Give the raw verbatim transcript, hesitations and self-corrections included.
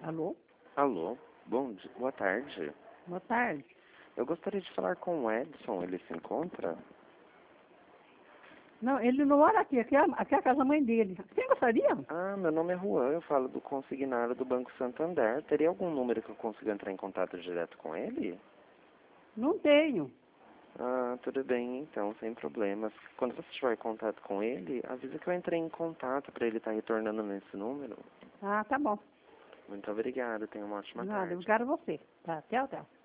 Alô? Alô, bom dia, boa tarde. Boa tarde. Eu gostaria de falar com o Edson, ele se encontra? Não, ele não mora aqui, aqui é, a- aqui é a casa mãe dele. Quem gostaria? Ah, meu nome é Juan, eu falo do consignário do Banco Santander. Teria algum número que eu consiga entrar em contato direto com ele? Não tenho. Ah, tudo bem, então, sem problemas. Quando você tiver contato com ele, avisa que eu entrei em contato para ele estar retornando nesse número. Ah, tá bom. Muito obrigado, tenha uma ótima Nada, tarde. eu quero você. Tá, tchau, tchau.